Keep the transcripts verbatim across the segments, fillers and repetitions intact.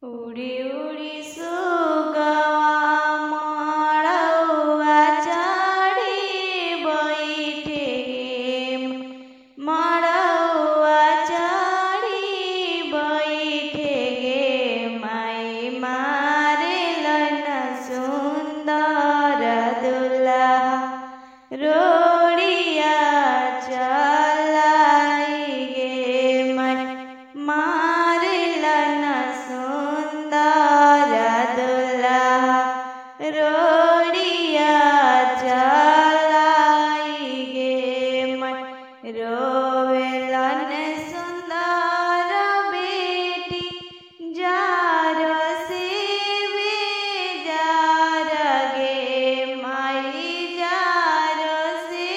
उड़ी उड़ी सुगवा मड़उआ चढ़ी बैठे मड़उआ चढ़ी बैठे माई मारेलन सुंदर दुल्हा रोड़िया चलाई गे माई मारेलन सुंदर दुल्हा रोड़िया चलाई गे माई रोवेलन सुंदर बेटी जार से बेजार गे माई जार से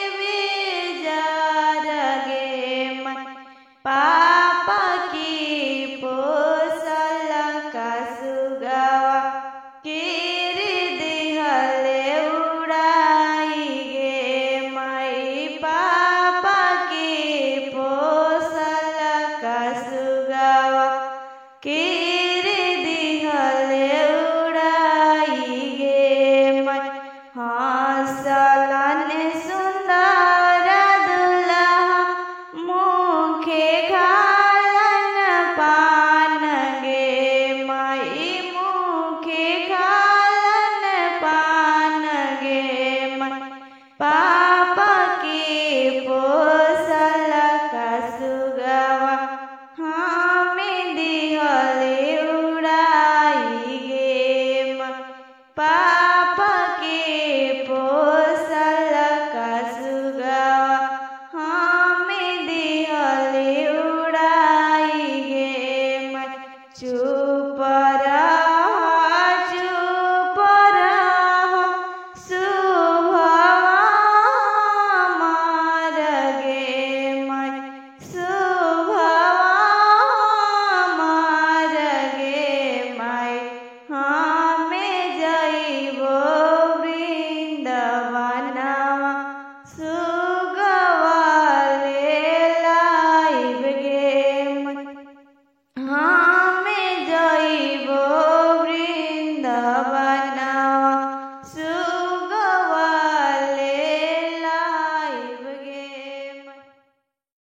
बेजार गे माई पापा की पोसल का सुगवा केर दिहले उड़ाई गे माई पापा की पोसल का सुगवा केर दिहले उड़ाई गे माई हंसलन सुंदर दुल्हा मुखे खालन पान गे माई मुखे खालन पान गे माई पापा के पोसल का सुगवा हमें दिहले उड़ाई गे माई पापा के पोसल का सुगवा हमें दिहले उड़ाई गे माई चुप